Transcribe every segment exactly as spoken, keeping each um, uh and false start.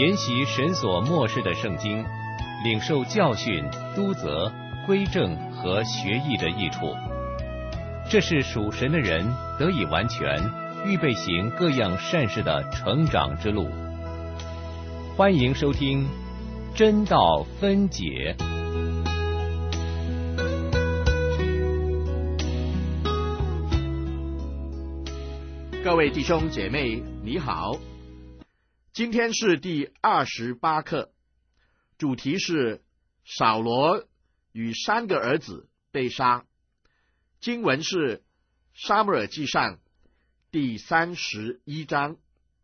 研习神所默示的圣经，领受教训、督责、归正和学艺的益处。这是属神的人得以完全，预备行各样善事的成长之路。欢迎收听真道分解。 各位弟兄姐妹，你好，今天是第二十八课，主题是扫罗与三个儿子被杀。经文是撒母耳记上第三十一章。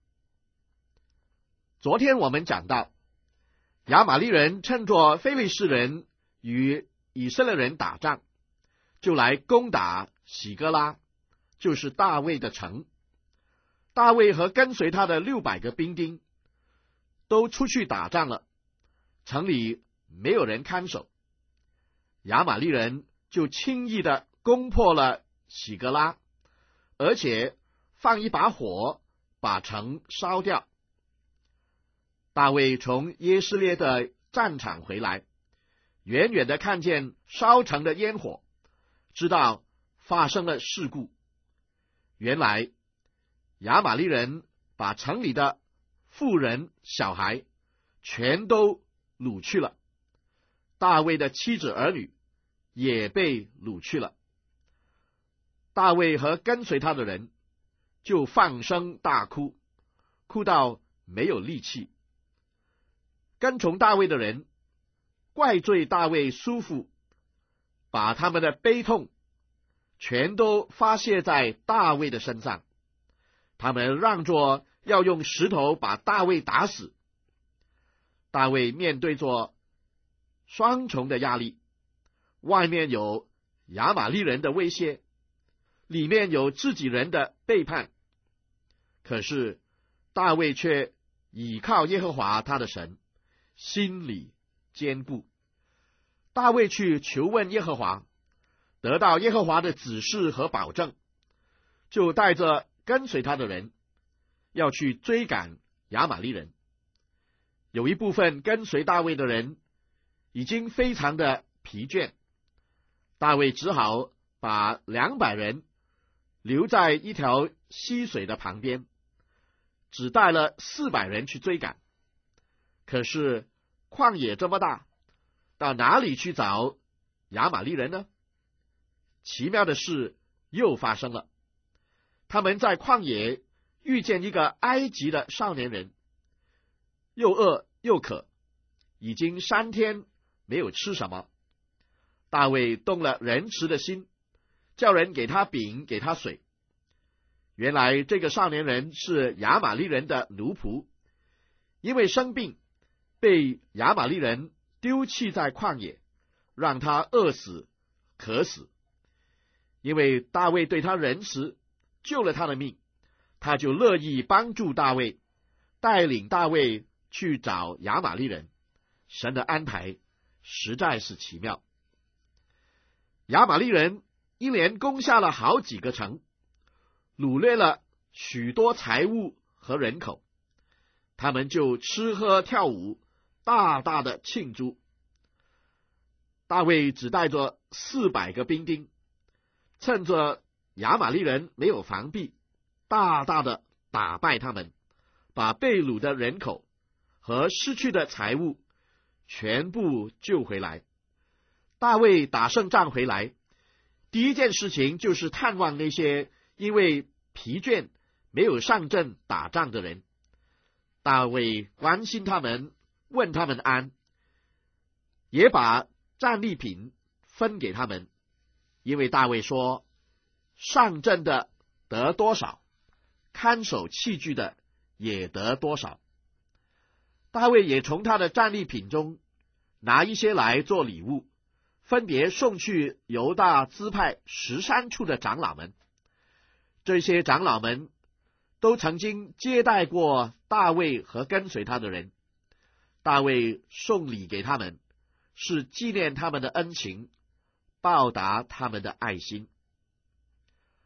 昨天我们讲到，亚玛力人趁着非利士人与以色列人打仗，就来攻打喜哥拉，就是大卫的城。大卫和跟随他的六百个兵丁都出去打仗了，城里没有人看守，亚玛力人就轻易的攻破了喜格拉，而且放一把火把城烧掉。大卫从耶斯列的战场回来，远远的看见烧城的烟火，知道发生了事故。原来亚玛力人把城里的妇人小孩全都掳去了，大卫的妻子儿女也被掳去了。大卫和跟随他的人就放声大哭，哭到没有力气。跟从大卫的人怪罪大卫叔父，把他们的悲痛全都发泄在大卫的身上。他们让着要用石头把大卫打死。大卫面对着双重的压力，外面有亚玛力人的威胁，里面有自己人的背叛。可是大卫却倚靠耶和华他的神，心里坚固。大卫去求问耶和华，得到耶和华的指示和保证，就带着跟随他的人要去追赶亚玛力人。有一部分跟随大卫的人已经非常的疲倦，大卫只好把两百人留在一条溪水的旁边，只带了四百人去追赶。可是旷野这么大，到哪里去找亚玛力人呢？奇妙的事又发生了，他们在旷野遇见一个埃及的少年人，又饿又渴，已经三天没有吃什么。大卫动了仁慈的心，叫人给他饼，给他水。原来这个少年人是亚玛力人的奴仆，因为生病，被亚玛力人丢弃在旷野，让他饿死渴死。因为大卫对他仁慈，救了他的命，他就乐意帮助大卫，带领大卫去找亚玛力人。神的安排实在是奇妙。亚玛力人一连攻下了好几个城，掳掠了许多财物和人口，他们就吃喝跳舞，大大的庆祝。大卫只带着四百个兵丁，趁着亚玛力人没有防备，大大的打败他们，把被掳的人口和失去的财物全部救回来。大卫打胜仗回来，第一件事情就是探望那些因为疲倦没有上阵打仗的人。大卫关心他们，问他们安，也把战利品分给他们。因为大卫说，上阵的得多少，看守器具的也得多少。大卫也从他的战利品中拿一些来做礼物，分别送去犹大支派十三处的长老们。这些长老们都曾经接待过大卫和跟随他的人，大卫送礼给他们，是纪念他们的恩情，报答他们的爱心。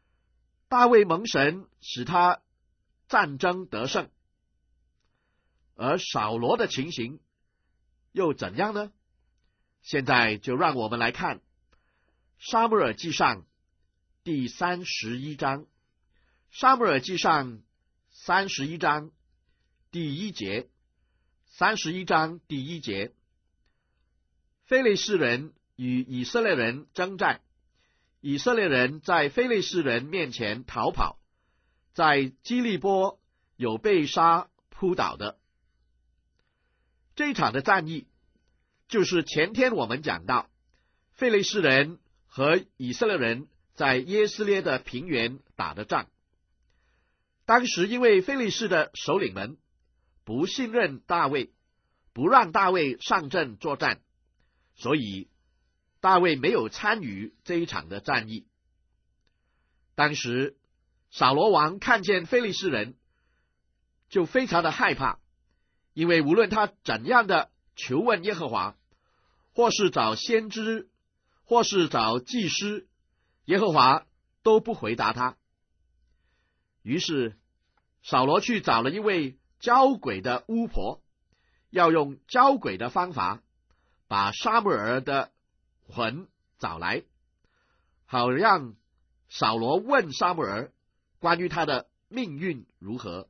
大卫蒙神使他战争得胜， 而扫罗的情形又怎样呢？现在就让我们来看撒母耳记上第三十一章。撒母耳记上三十一章第一节，三十一章第一节，非利士人与以色列人征战，以色列人在非利士人面前逃跑，在基利波有被杀扑倒的。这一场的战役就是前天我们讲到非利士人和以色列人在耶斯列的平原打的仗。当时因为非利士的首领们不信任大卫，不让大卫上阵作战，所以大卫没有参与这一场的战役。当时扫罗王看见非利士人就非常的害怕，因为无论他怎样的求问耶和华，或是找先知，或是找祭司，耶和华都不回答他。于是扫罗去找了一位交鬼的巫婆，要用交鬼的方法把撒母耳的魂找来，好让扫罗问撒母耳关于他的命运如何。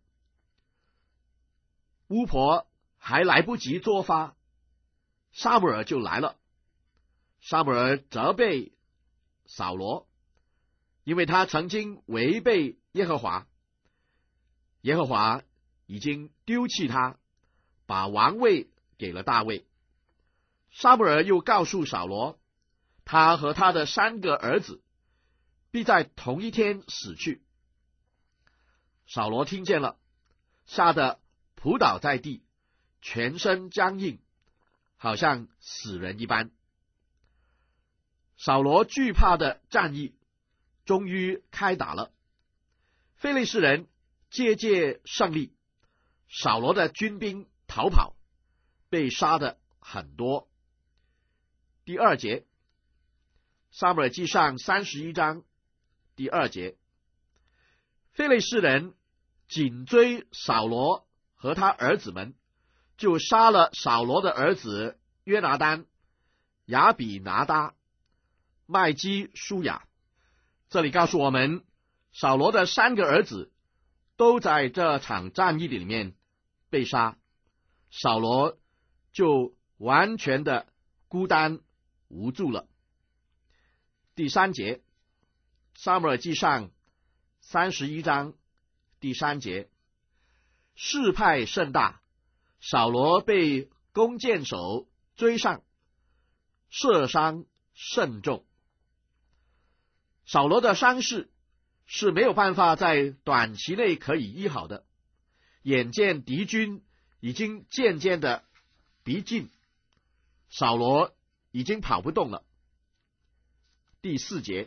巫婆还来不及作发，撒母耳就来了。撒母耳责备扫罗，因为他曾经违背耶和华，耶和华已经丢弃他，把王位给了大卫。撒母耳又告诉扫罗，他和他的三个儿子必在同一天死去。扫罗听见了，吓得扑倒在地，全身僵硬，好像死人一般。扫罗惧怕的战役终于开打了，非利士人节节胜利，扫罗的军兵逃跑，被杀的很多。第二节，撒母耳记上三十一章第二节，非利士人紧追扫罗和他儿子们，就杀了扫罗的儿子约拿单、亚比拿达、麦基舒雅。这里告诉我们，扫罗的三个儿子都在这场战役里面被杀，扫罗就完全的孤单无助了。第三节，撒母耳记上三十一章第三节，事派甚大，扫罗被弓箭手追上，射伤甚重。扫罗的伤势是没有办法在短期内可以医好的，眼见敌军已经渐渐的逼近，扫罗已经跑不动了。第四节，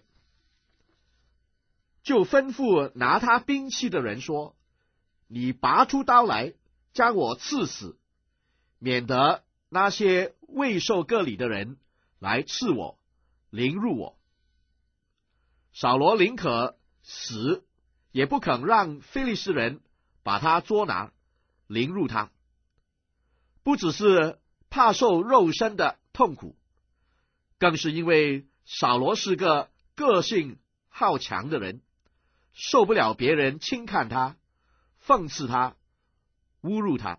就吩咐拿他兵器的人说，你拔出刀来，将我刺死，免得那些未受割礼的人来刺我，凌辱我。扫罗宁可死，也不肯让非利士人把他捉拿，凌辱他。不只是怕受肉身的痛苦，更是因为扫罗是个个性好强的人，受不了别人轻看他、讽刺他、侮辱他。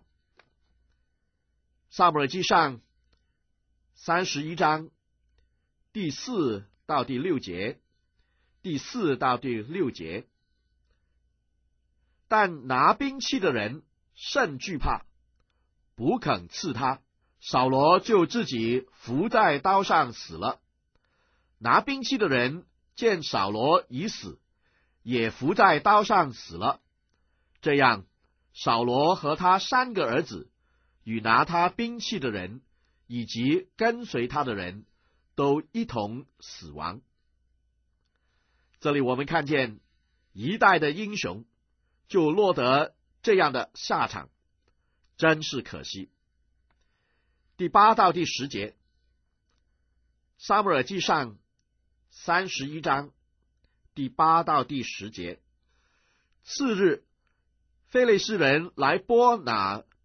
撒母耳记上三十一章第四到第六节，第四到第六节，但拿兵器的人甚惧怕，不肯刺他，扫罗就自己伏在刀上死了。拿兵器的人见扫罗已死，也伏在刀上死了。这样，扫罗和他三个儿子与拿他兵器的人以及跟随他的人都一同死亡。这里我们看见一代的英雄就落得这样的下场，真是可惜。第八到第十节，撒母耳记上三十一章第八到第十节，次日，非利士人来拨拿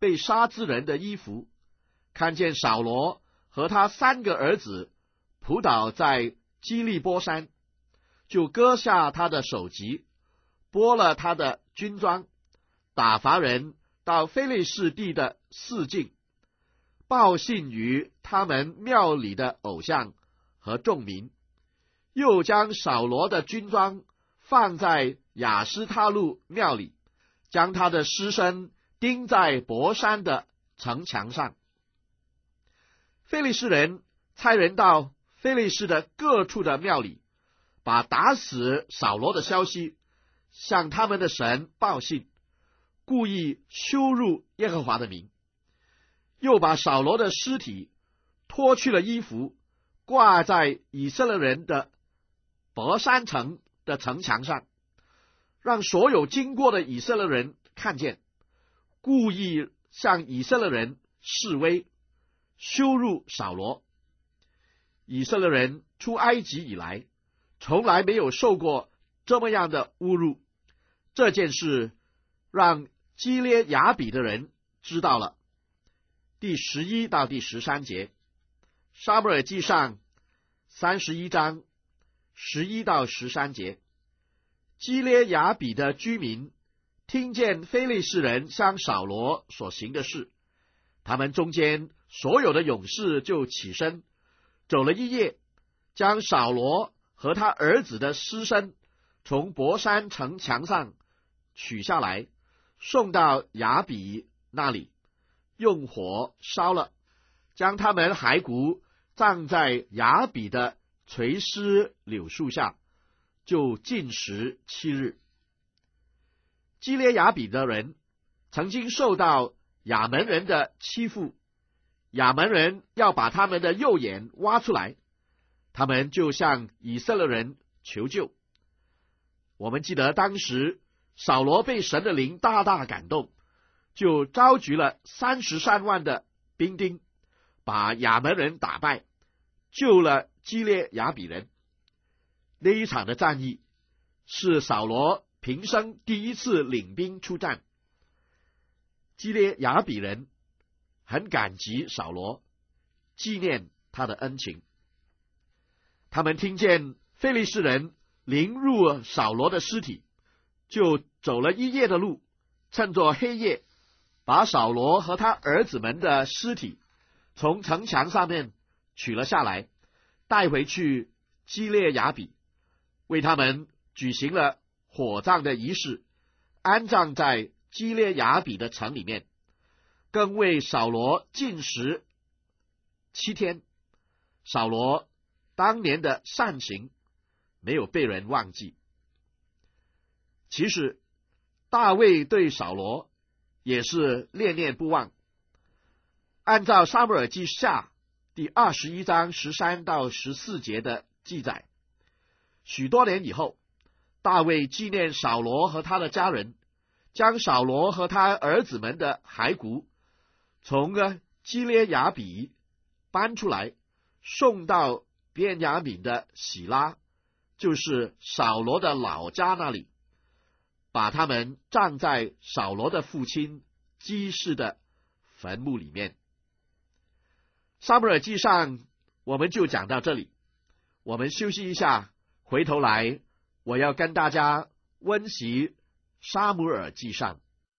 被杀之人的衣服，看见扫罗和他三个儿子仆倒在基利波山，就割下他的首级，剥了他的军装，打发人到非利士地的四境，报信于他们庙里的偶像和众民，又将扫罗的军装放在亚斯他路庙里，将他的尸身钉在伯山的城墙上。非利士人差人到非利士的各处的庙里，把打死扫罗的消息向他们的神报信，故意羞辱耶和华的名，又把扫罗的尸体脱去了衣服，挂在以色列人的伯山城的城墙上，让所有经过的以色列人看见，故意向以色列人示威，羞辱扫罗。以色列人出埃及以来，从来没有受过这么样的侮辱。这件事让基列雅比的人知道了。第十一到第十三节，撒母耳记上三十一章十一到十三节，基列雅比的居民听见非利士人向扫罗所行的事，他们中间所有的勇士就起身，走了一夜，将扫罗和他儿子的尸身从伯山城墙上取下来，送到雅比那里，用火烧了，将他们骸骨葬在雅比的垂丝柳树下，就禁食七日。基列雅比的人曾经受到亚门人的欺负，亚门人要把他们的右眼挖出来，他们就向以色列人求救。我们记得当时扫罗被神的灵大大感动，就召集了三十三万的兵丁，把亚门人打败，救了基列雅比人。那一场的战役是扫罗平生第一次领兵出战。基列雅比人很感激扫罗，纪念他的恩情。他们听见非利士人凌辱扫罗的尸体，就走了一夜的路，趁着黑夜，把扫罗和他儿子们的尸体从城墙上面取了下来，带回去基列雅比，为他们举行了火葬的仪式，安葬在基列雅比的城里面，更为扫罗禁食七天。扫罗当年的善行没有被人忘记。其实大卫对扫罗也是念念不忘。按照撒母耳记下第二十一章十三到十四节的记载，许多年以后，大卫纪念扫罗和他的家人，将扫罗和他儿子们的骸骨从基列雅比搬出来，送到便雅悯的喜拉，就是扫罗的老家那里，把他们葬在扫罗的父亲基士的坟墓里面。撒母耳记上我们就讲到这里，我们休息一下，回头来我要跟大家温习撒母耳记上。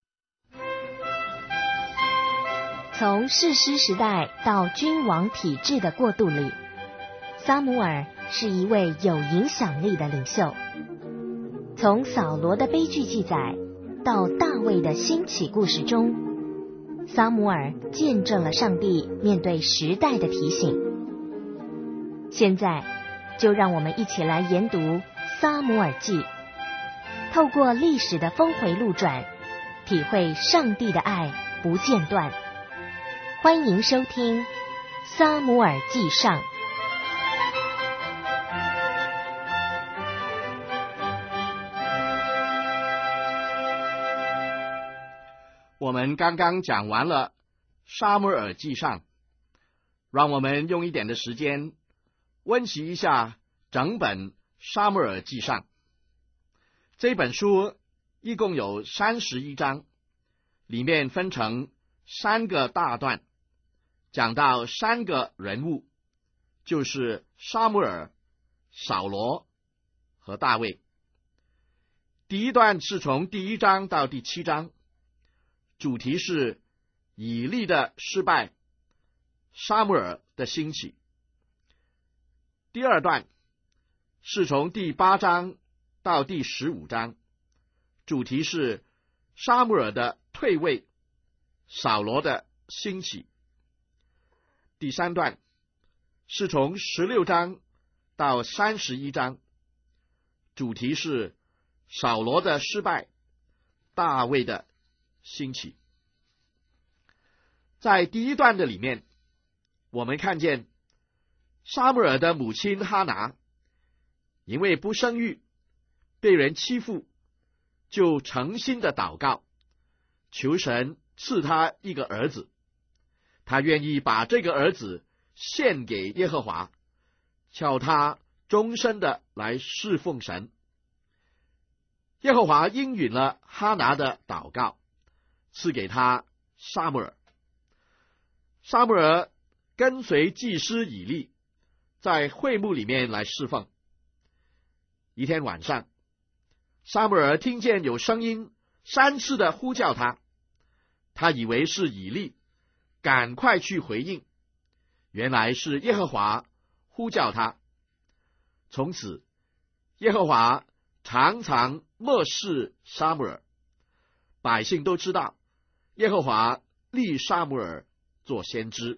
从士师时代到君王体制的过渡里，撒母耳是一位有影响力的领袖。从扫罗的悲剧记载到大卫的兴起故事中，撒母耳见证了上帝面对时代的提醒。现在就让我们一起来研读撒母耳记，透过历史的峰回路转，体会上帝的爱不间断。欢迎收听撒母耳记上。 我们刚刚讲完了撒母耳记上，让我们用一点的时间温习一下整本撒母耳记上。这本书一共有三十一章，里面分成三个大段，讲到三个人物，就是撒母耳、扫罗和大卫。第一段是从第一章到第七章，主题是以利的失败，撒母耳的兴起。第二段是从第八章到第十五章，主题是撒母耳的退位，扫罗的兴起。第三段是从十六章到三十一章，主题是扫罗的失败，大卫的兴起。在第一段的里面，我们看见撒母耳的母亲哈拿因为不生育，被人欺负，就诚心的祷告，求神赐他一个儿子。他愿意把这个儿子献给耶和华，叫他终身的来侍奉神。耶和华应允了哈拿的祷告，赐给他撒母耳。撒母耳跟随祭司以利，在会幕里面来侍奉。一天晚上，撒母耳听见有声音三次的呼叫他，他以为是以利，赶快去回应，原来是耶和华呼叫他。从此，耶和华常常默示撒母耳，百姓都知道耶和华立撒母耳做先知。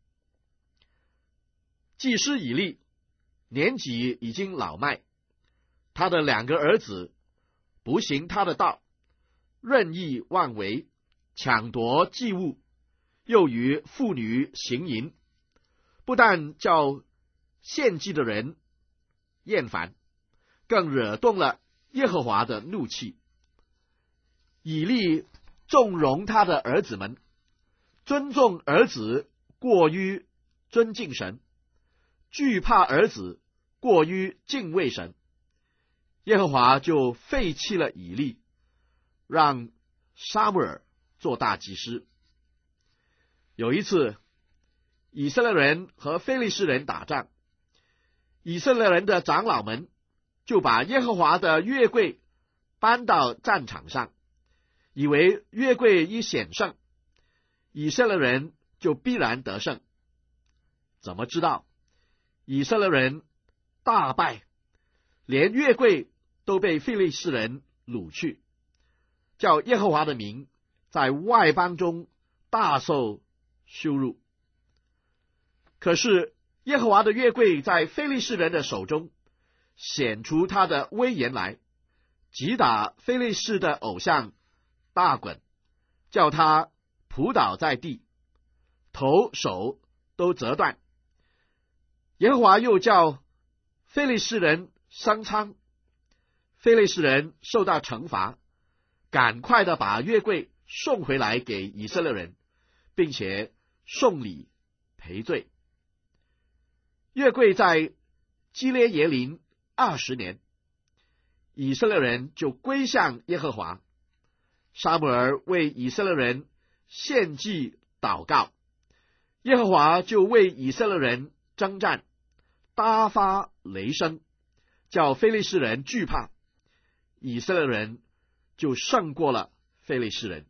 祭司以利年纪已经老迈，他的两个儿子不行他的道，任意妄为，抢夺祭物，又与妇女行淫，不但叫献祭的人厌烦，更惹动了耶和华的怒气。以利纵容他的儿子们，尊重儿子过于尊敬神，惧怕儿子过于敬畏神。耶和华就废弃了以利，让撒母耳做大祭司。有一次，以色列人和非利士人打仗，以色列人的长老们就把耶和华的约柜搬到战场上，以为约柜一显圣，以色列人就必然得胜。怎么知道以色列人大败，连约柜都被非利士人掳去，叫耶和华的名在外邦中大受羞辱。可是耶和华的约柜在非利士人的手中显出他的威严来，击打非利士的偶像大衮，叫他仆倒在地，头手都折断。耶和华又叫非利士人生疮，非利士人受到惩罚，赶快的把约柜送回来给以色列人，并且送礼赔罪。约柜在基列耶林二十年，以色列人就归向耶和华。撒母耳为以色列人献祭祷告，耶和华就为以色列人征战，大发雷声，叫非利士人惧怕，以色列人就胜过了非利士人。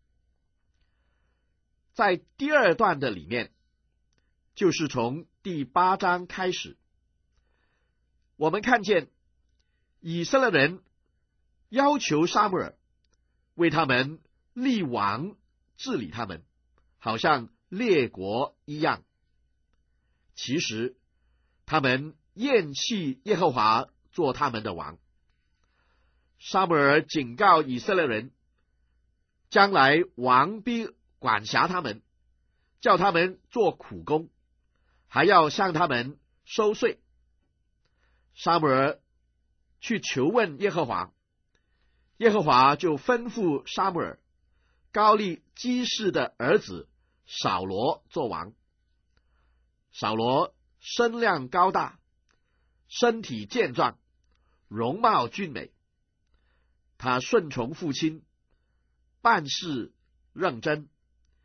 在第二段的里面，就是从第八章开始，我们看见以色列人要求撒母耳为他们立王治理他们，好像列国一样。其实他们厌弃耶和华做他们的王。撒母耳警告以色列人，将来王必管辖他们，叫他们做苦工，还要向他们收税。撒母耳去求问耶和华，耶和华就吩咐撒母耳高立基士的儿子扫罗做王。扫罗身量高大，身体健壮，容貌俊美。他顺从父亲，办事认真，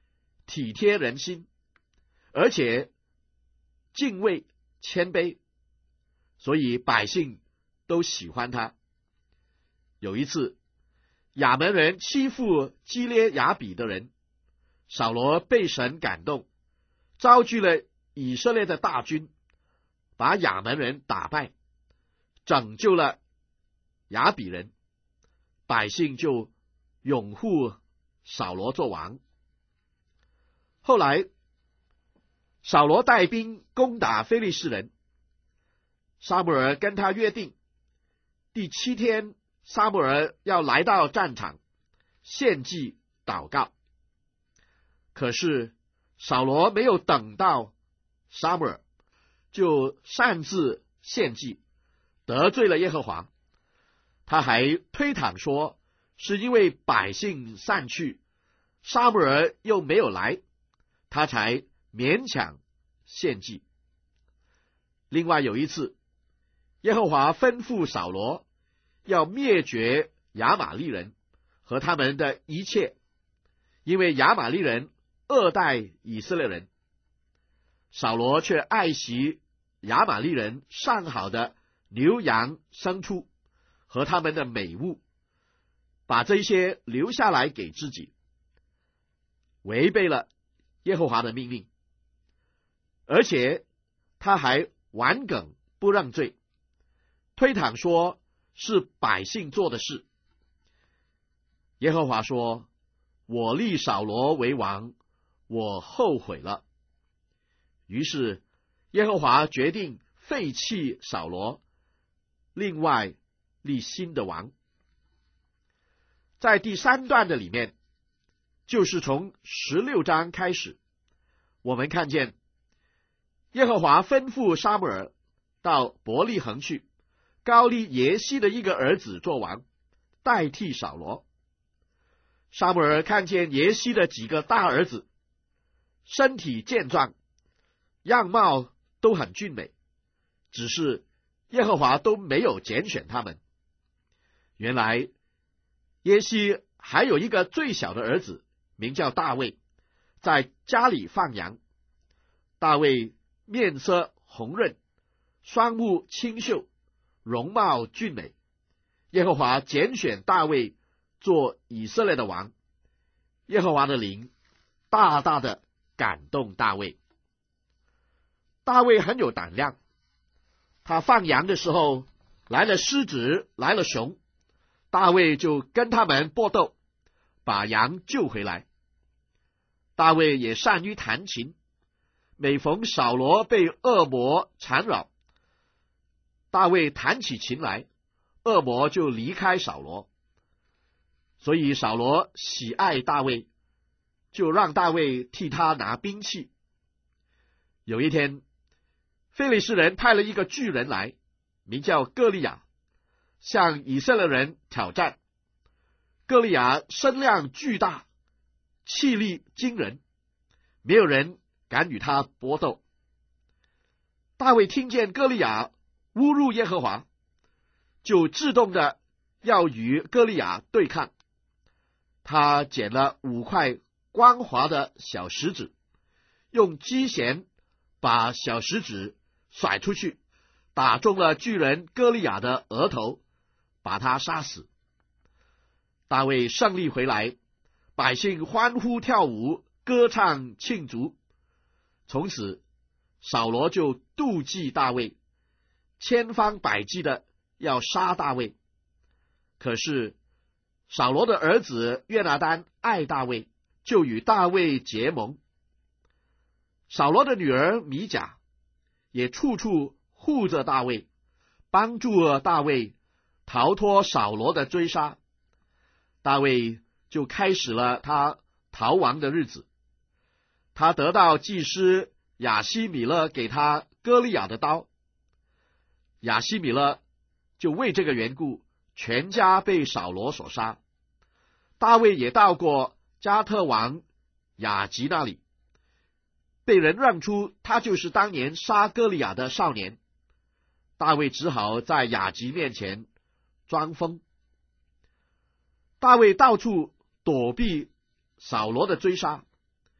体贴人心，而且敬畏谦卑，所以百姓都喜欢他。有一次，亚门人欺负基列雅比的人，扫罗被神感动，招聚了以色列的大军，把亚门人打败，拯救了雅比人，百姓就拥护扫罗做王。后来扫罗带兵攻打非利士人，撒母耳跟他约定，第七天撒母耳要来到战场献祭祷告。可是扫罗没有等到撒母耳，就擅自献祭，得罪了耶和华。他还推搪说是因为百姓散去，撒母耳又没有来，他才勉强献祭。另外有一次，耶和华吩咐扫罗要灭绝亚玛利人和他们的一切，因为亚玛利人恶待以色列人。扫罗却爱惜亚玛利人上好的牛羊牲畜和他们的美物，把这些留下来给自己，违背了耶和华的命令。而且他还顽梗不认罪，推搪说是百姓做的事。耶和华说：我立扫罗为王，我后悔了。于是耶和华决定废弃扫罗，另外立新的王。在第三段的里面，就是从十六章开始，我们看见耶和华吩咐撒母耳到伯利恒去，膏立耶西的一个儿子做王，代替扫罗。撒母耳看见耶西的几个大儿子身体健壮，样貌都很俊美，只是耶和华都没有拣选他们。原来耶西还有一个最小的儿子，名叫大卫，在家里放羊。大卫面色红润，双目清秀，容貌俊美。耶和华拣选大卫做以色列的王，耶和华的灵大大的感动大卫。大卫很有胆量，他放羊的时候，来了狮子，来了熊，大卫就跟他们搏斗，把羊救回来。大卫也善于弹琴，每逢扫罗被恶魔缠绕，大卫弹起琴来，恶魔就离开扫罗。所以扫罗喜爱大卫，就让大卫替他拿兵器。有一天，非利士人派了一个巨人来，名叫歌利亚，向以色列人挑战。歌利亚身量巨大，气力惊人，没有人敢与他搏斗。大卫听见歌利亚侮辱耶和华，就自动的要与歌利亚对抗。他捡了五块光滑的小石子，用机弦把小石子甩出去，打中了巨人歌利亚的额头，把他杀死。大卫胜利回来，百姓欢呼跳舞，歌唱庆祝。从此扫罗就妒忌大卫，千方百计的要杀大卫。可是扫罗的儿子约拿单爱大卫，就与大卫结盟。扫罗的女儿米甲也处处护着大卫，帮助大卫逃脱扫罗的追杀。大卫就开始了他逃亡的日子。他得到祭司亚希米勒给他歌利亚的刀，亚希米勒就为这个缘故全家被扫罗所杀。大卫也到过加特王雅吉那里，被人认出他就是当年杀歌利亚的少年。大卫只好在雅吉面前装疯。大卫到处躲避扫罗的追杀。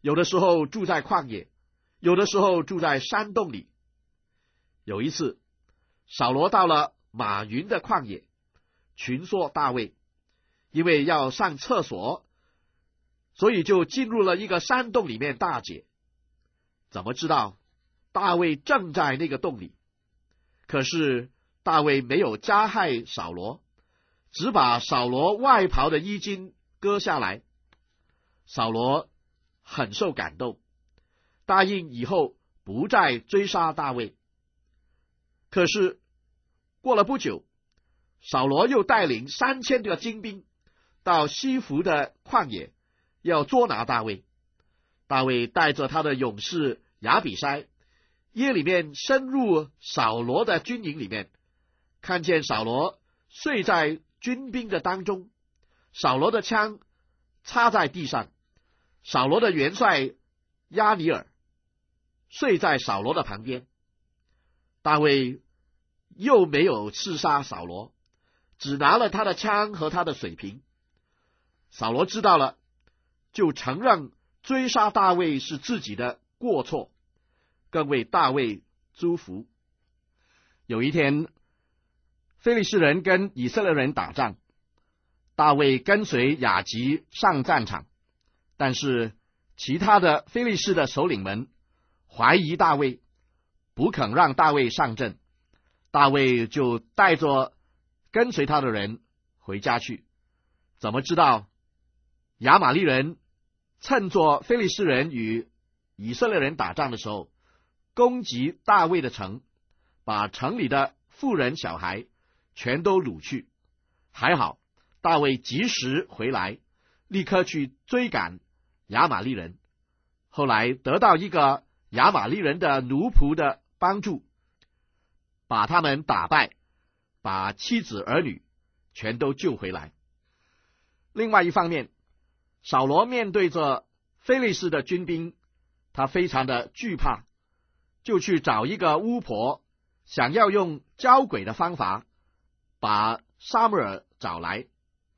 有的时候住在旷野，有的时候住在山洞里。有一次，扫罗到了马云的旷野，群缩大卫，因为要上厕所，所以就进入了一个山洞里面大解。怎么知道大卫正在那个洞里？可是大卫没有加害扫罗，只把扫罗外袍的衣襟割下来。扫罗很受感动，答应以后不再追杀大卫。可是过了不久，扫罗又带领三千个精兵到西弗的旷野，要捉拿大卫。大卫带着他的勇士亚比筛，夜里面深入扫罗的军营里面，看见扫罗睡在军兵的当中，扫罗的枪插在地上，扫罗的元帅亚尼尔睡在扫罗的旁边。大卫又没有刺杀扫罗，只拿了他的枪和他的水瓶。扫罗知道了，就承认追杀大卫是自己的过错，更为大卫祝福。有一天，非利士人跟以色列人打仗，大卫跟随亚吉上战场，但是其他的非利士的首领们怀疑大卫，不肯让大卫上阵。大卫就带着跟随他的人回家去。怎么知道亚玛力人趁着非利士人与以色列人打仗的时候，攻击大卫的城，把城里的妇人小孩全都掳去。还好大卫及时回来，立刻去追赶亚玛力人。后来得到一个亚玛力人的奴仆的帮助，把他们打败，把妻子儿女全都救回来。另外一方面，扫罗面对着非利士的军兵，他非常的惧怕，就去找一个巫婆，想要用交鬼的方法把撒母耳找来。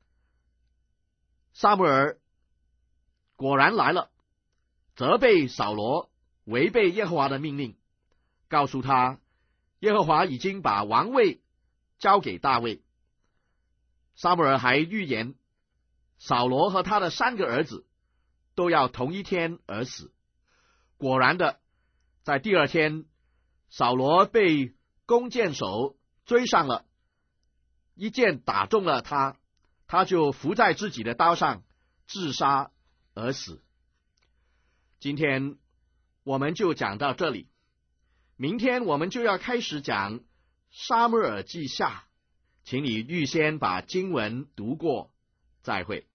撒母耳果然来了，责备扫罗违背耶和华的命令，告诉他耶和华已经把王位交给大卫。撒母耳还预言扫罗和他的三个儿子都要同一天而死。果然的，在第二天，扫罗被弓箭手追上了，一箭打中了他，他就伏在自己的刀上自杀而死。今天我们就讲到这里，明天我们就要开始讲撒母耳记下，请你预先把经文读过，再会。